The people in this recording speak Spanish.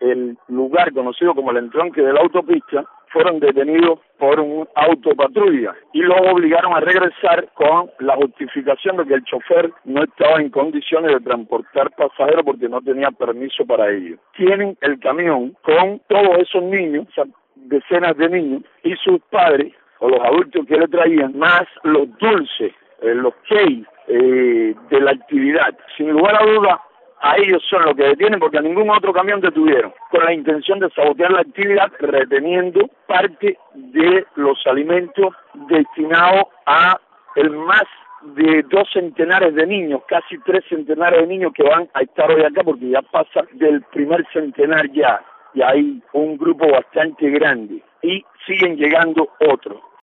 el lugar conocido como el entronque de la autopista, fueron detenidos por un autopatrulla y los obligaron a regresar con la justificación de que el chofer no estaba en condiciones de transportar pasajeros porque no tenía permiso para ello. Tienen el camión con todos esos niños, o sea, decenas de niños, y sus padres o los adultos que le traían, más los dulces, los cakes de la actividad. Sin lugar a duda, a ellos son los que detienen porque a ningún otro camión detuvieron, con la intención de sabotear la actividad, reteniendo parte de los alimentos destinados a el más de 2 centenares de niños, casi 3 centenares de niños que van a estar hoy acá porque ya pasa del primer centenar ya, y hay un grupo bastante grande y siguen llegando otros.